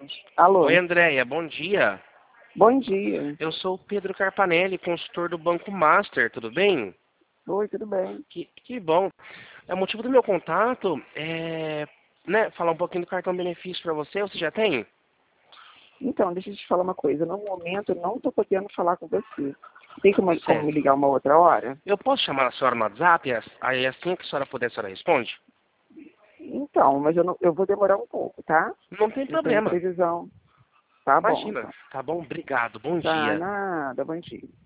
Alô? Oi, Andréia, bom dia. Bom dia. Eu sou o Pedro Carpanelli, consultor do Banco Master, tudo bem? Oi, tudo bem? Que bom. O motivo do meu contato falar um pouquinho do cartão benefício para você. Você já tem? Então, deixa eu te falar uma coisa. No momento, eu não estou podendo falar com você. Tem como me Certo. ligar uma outra hora? Eu posso chamar a senhora no WhatsApp? Aí assim que a senhora puder, a senhora responde? Então, mas eu vou demorar um pouco, tá? Não tem Não tenho problema. previsão. Tá bom, Imagina. então. Tá bom? Obrigado. Bom Tá, dia. nada. Bom dia.